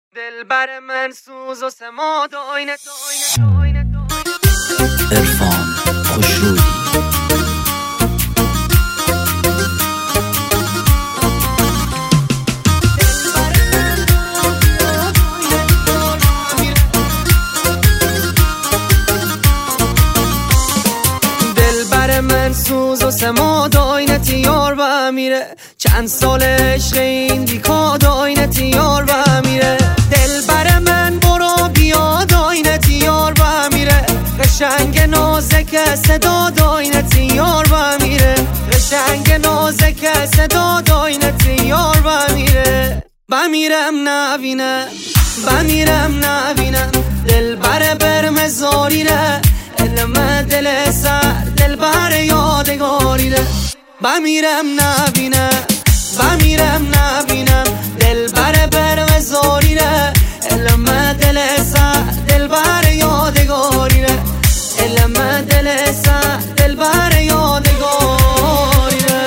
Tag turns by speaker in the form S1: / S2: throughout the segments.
S1: دلبر من سوز و سماد آینه
S2: عرفان خوشرویی
S1: دلبر من سوز و سماد آینه یار و میره چند سال عشق این بیکاد آینه یار و میره دلبر من برو بیاد آینه یار و میره قشنگ نازک صدا آینه یار و میره قشنگ نازک صدا آینه یار و میره بمیرم نبینم دلبر برمزاری ره علم دل سر دلبر یادگاری ره بمیرم نبینم دلبر برمزاری ره علم دل سر دلبر یادگاری ره علم دل سر دلبر یادگاری ره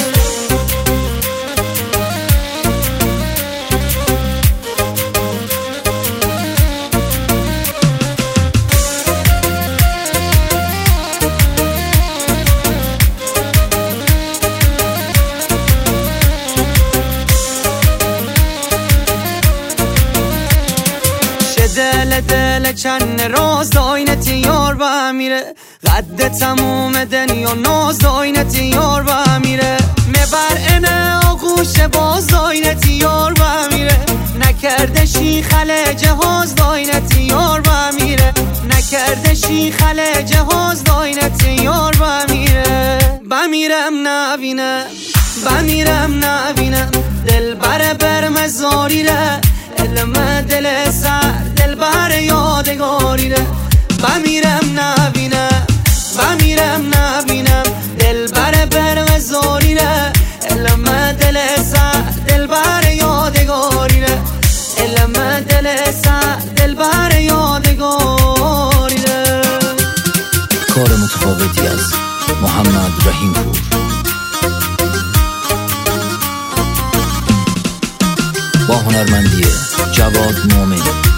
S1: دل چند راز داینت یار و میره قد تموم دنیا ناز داینت یار و میره مبر اینه آغوش باز داینت یار و میره نکرده شیخل جهاز داینت یار و میره نکرده شیخل جهاز داینت یار و میره بمیرم نبینم دلبر برمزاری ره علم دل سر دلبر یادگاری ره بمیرم نبینم دلبر برمزاری ره علم دل سر دلبر یادگاری ره علم دل سر دلبر یادگاری ره
S2: کار متفاوتی از محمد رحیم پور با هنرمندی جواد مومن.